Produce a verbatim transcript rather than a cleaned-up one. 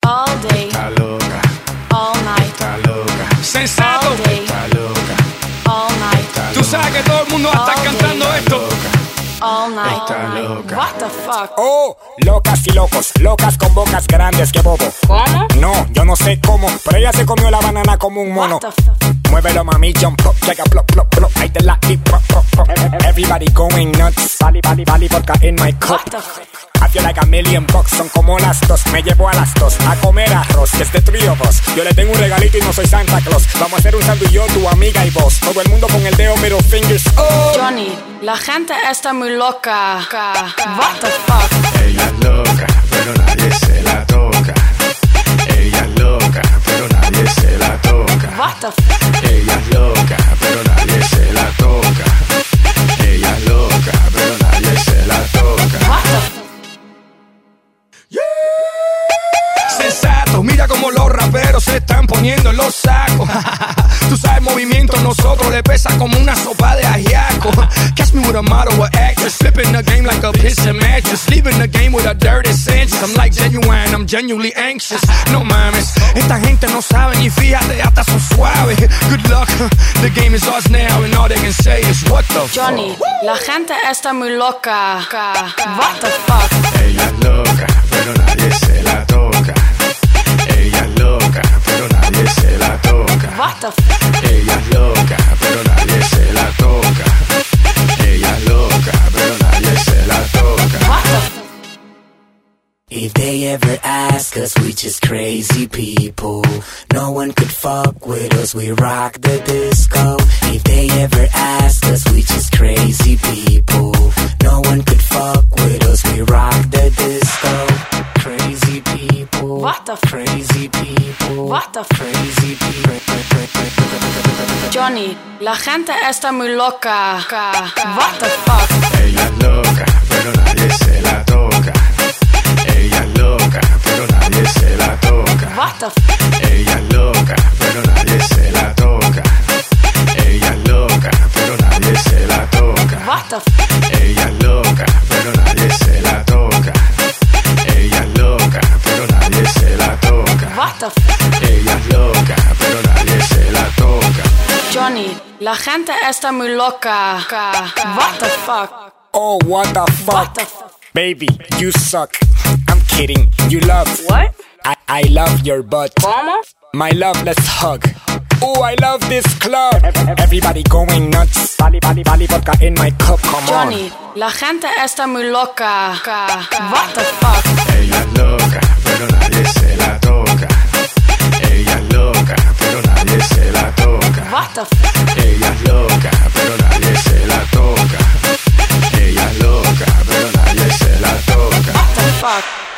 all day, está loca, all night, está loca, Sensato. all day, está loca, all night, está Tú sabes que todo el mundo va a estar cantando esto. all night. Está loca. What the fuck? Oh, locas y locos, locas con bocas grandes que bobo. ¿Cómo? No, yo no sé cómo, pero ella se comió la banana como un mono. What the fuck? Muévelo mami, jump up, llega plop, plop, plop, ahí te la y pop, pop, pop. Everybody going nuts, vali, vali, vali, vodka in my cup. What the fuck? I feel like a million bucks, son como las dos. Me llevo a las dos a comer arroz, es de three of us. Yo le tengo un regalito y no soy Santa Claus. Vamos a hacer un sándwich yo, tu amiga y vos. Todo el mundo con el dedo middle fingers. Oh. Johnny, la gente está muy loca. What the fuck? Ella es loca, pero nadie se la toca. Ella es loca, pero nadie se la toca. What the fuck? Ella es loca, pero nadie se la toca. Ella es loca, pero nadie se la toca. What the fuck? Sensato, mira como los raperos se están poniendo en los sacos. Tú sabes movimiento, nosotros le pesa como una sopa de ajiaco. Catch me with a model or actress, flipping the game like a piston mattress, leaving the game with a dirty sense. I'm like genuine, I'm genuinely anxious. No mames, esta gente no sabe ni fíjate, hasta son suaves. Good luck, the game is ours now and all they can say is what the fuck. Johnny, la gente está muy loca. What the fuck? Ella es loca, pero nadie se la toca. Ella es loca, pero nadie se la toca. What the fuck? Ella es loca, pero nadie se la toca. Ella es loca, pero nadie se la toca. What the fuck? If they ever ask us, we just crazy people. No one could fuck with us, we rock the disco. If they ever ask us, we just crazy people. No one could fuck with us, we rock the disco. Crazy people. What the f- Crazy people. What the f- Crazy people. Johnny, la gente está muy loca. What the fuck? Ella es loca, pero nadie se la toca. Ella es loca, pero nadie se la toca. What the fuck? Ella es loca, pero nadie se la toca. Ella es loca, pero nadie se la toca. What the fuck? Ella es loca, pero nadie se la toca. Ella es loca, pero nadie se la toca. What the fuck? Ella es loca, pero nadie se la toca. Johnny, la gente está muy loca. What the fuck? Oh, what the What fuck? the fuck? Baby, you suck. I'm kidding, you love. What? I, I love your butt. ¿Cómo? My love, let's hug. Oh, I love this club. Everybody going nuts. Vali, vali, vali, vodka in my cup, come Johnny, on. la gente está muy loca. What the fuck? Ella es loca, pero nadie se la toca. Ella es loca, pero nadie se la toca. What the fuck? Ella es loca, pero nadie se la toca. Ella es loca, pero nadie se la toca. What the fuck?